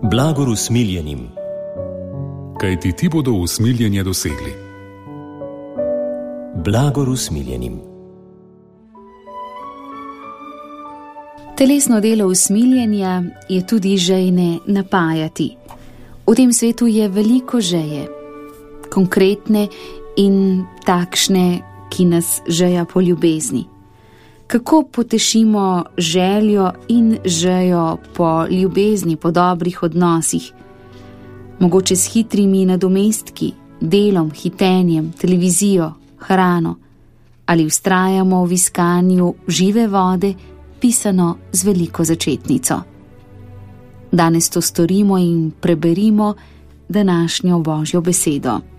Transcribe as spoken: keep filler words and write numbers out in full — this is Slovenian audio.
Blagor usmiljenim, kajti ti bodo usmiljenje dosegli. Blagor usmiljenim. Telesno delo usmiljenja je tudi žejne napajati. V tem svetu je veliko žeje, konkretne in takšne, ki nas žeja po ljubezni. Kako potešimo željo in žejo po ljubezni, po dobrih odnosih? Mogoče s hitrimi nadomestki, delom, hitenjem, televizijo, hrano, ali vztrajamo v iskanju žive vode, pisano z veliko začetnico. Danes to storimo in preberimo današnjo Božjo besedo.